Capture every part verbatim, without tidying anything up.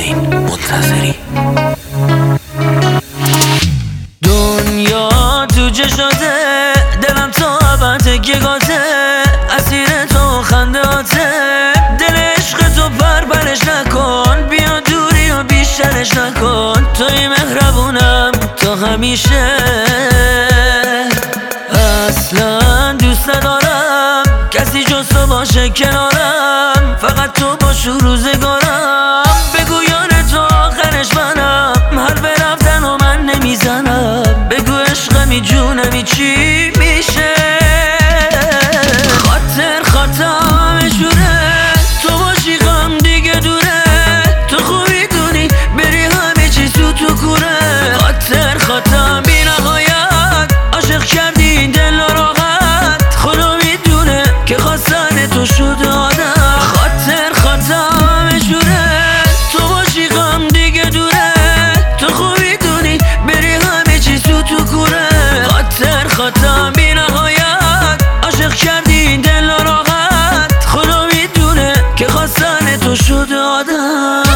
حسین منتظری. دنیا تو چشاته، دلم تا ابد که گاته، اسیر تو خندهاته، دل عشق تو پر برش نکن، بیا دوری و بیشترش نکن، توی مهربونم تا همیشه. اصلا دوست ندارم کسی جز تو باشه کنارم، فقط تو باش رو روزگارم، بگو یار تو آخرش منم، حرف رفتن و من نمیزنم، بگو عشقمی جونمی چی میشه. خاطر خاطرم شوره، تو باشی غم دیگه دوره، تو خوبی دونی بری همه چیز تو تو کوره. خاطر خاطرم بی نهایت، عاشق کردی این دل راحت، خدا میدونه که خواستن تو شده آدم. خاطر خاطرم شوره، تو باشی غم دیگه دوره، تو خوبی دونی بری همه چیز تو تو کوره. خاطر خاطرم بی نهایت، عاشق کردی این دل راحت، خدا میدونه که خواستن تو شده آدم.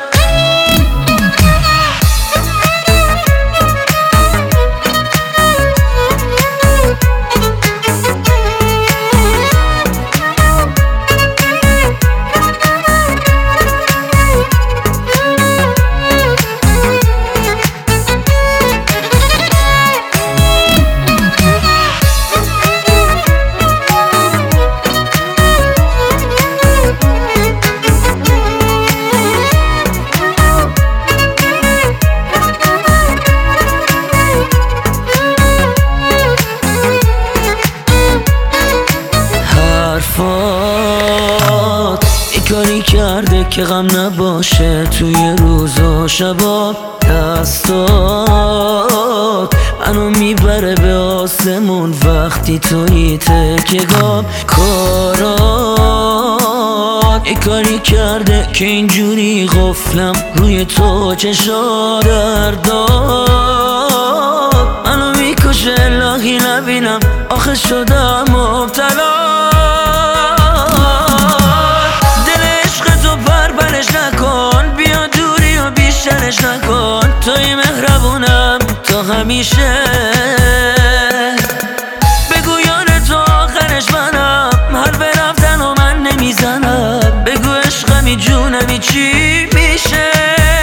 حرفات ای کاری کرده که غم نباشه توی روز و شبا، دستات منو میبره به آسمون وقتی توی تکگاه. کارات ای کاری کرده که اینجوری غفلم روی تو چشا، دردات منو میکشه الهی نبینم آخه شدم مبتلا. بیشترش نکن، توی مهربونم تا همیشه، بگو یار تو آخرش منم، حرف رفتن و من نمیزنم، بگو عشقمی جونمی چی میشه.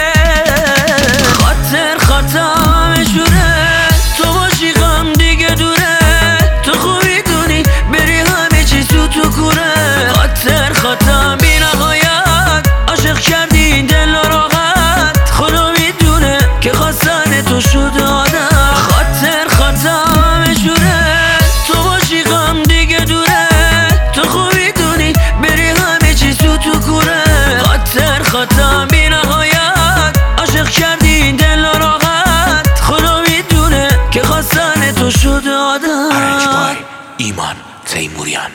خاطر خاطرم شوره، تو باشی غم دیگه دوره، تو خوبی دونی بری همه چیز تو تو کوره. خاطر خاطرم بی نهایت، عاشق کردی این دل راحت، خدا میدونه که خواستن تو شده آدم. خاطر خاطرم شوره، تو باشی غم دیگه دوره، تو خوبی دونی بری همه چیز تو تو کوره. خاطر خاطرم بی نهایت، عاشق کردی این دل راحت، خدا میدونه که خواستن تو شده آدم. ارنج بای ایمان تیموریان.